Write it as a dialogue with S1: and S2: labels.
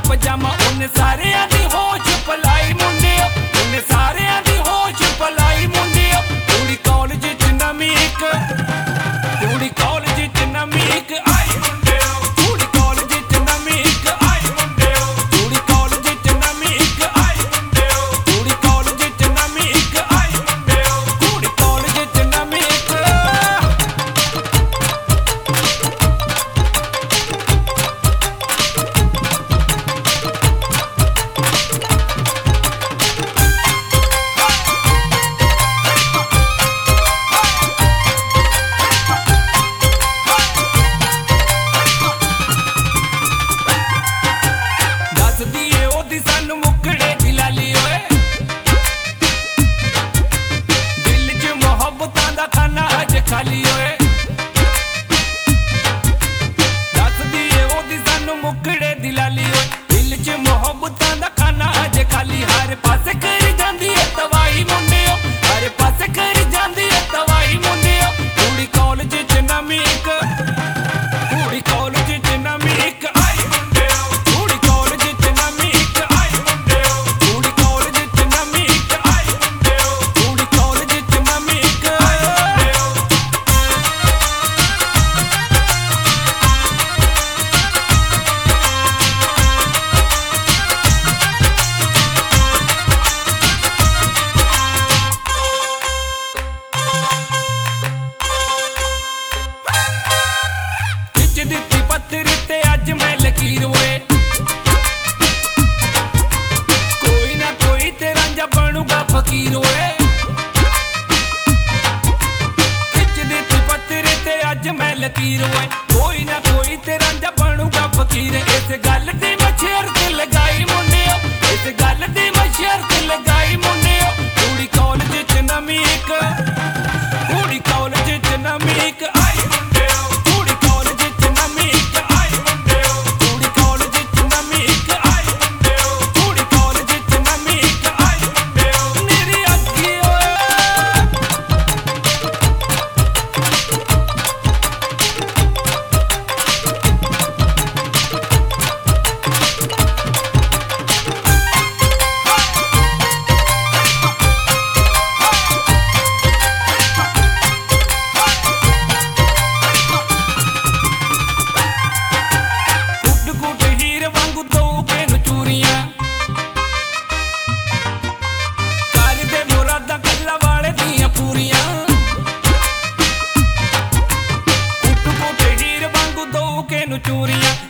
S1: पजामा उन्हें सारे दी होश पलाई मुंडे उन्हें सारे दी होश पलाई मुंडे कुड़ी कॉलेज च नमी इक कुड़ी कॉलेज च नमी इक आई मुंडे कुड़ी कॉलेज च नमी इक आई मुंडे कुड़ी कॉलेज च नमी इक आई मुंडे कुड़ी कॉलेज च नमी इक आई मुंडे कुड़ी कॉलेज च नमी इक खाली होए दस दिए ओदी सानू मुकड़े दिलाली होए दिल च मोहब्बतां दा खाना अजे खाली हर पासे करी जांदी है तवाई मुंडियो हर पासे करी जांदी है तवाई मुंडियो कुड़ी कॉलेज च नमी इक कुड़ी कॉलेज च नमी इक आई मुंडियो कुड़ी कॉलेज च नमी इक आई मुंडियो कुड़ी कॉलेज च नमी इक आई मुंडियो कुड़ी कॉलेज च नमी इक दित्ती पत्थर ते अज मैं लकीर होए कोई ना कोई तेरा जा बनूगा फकीर होए खिच दित्ती पत्थर ते अज मैं लकीर होए कोई ना कोई तेरा जा बनूगा फकीर इस गल दी मैं शर्त लगाई मुंडियो इस गल दी मैं शर्त लगाई मुंडियो कुड़ी कॉलेज च नमी इक कुड़ी कॉलेज च नमी इक आई मुंडियो कुड़ी कॉलेज च नमी इक आई मुंडियो कुड़ी कॉलेज च नमी इक आई मुंडियो कुड़ी कॉलेज च नमी इक आई मुंडियो मेरी अग्गी ओए चूरियां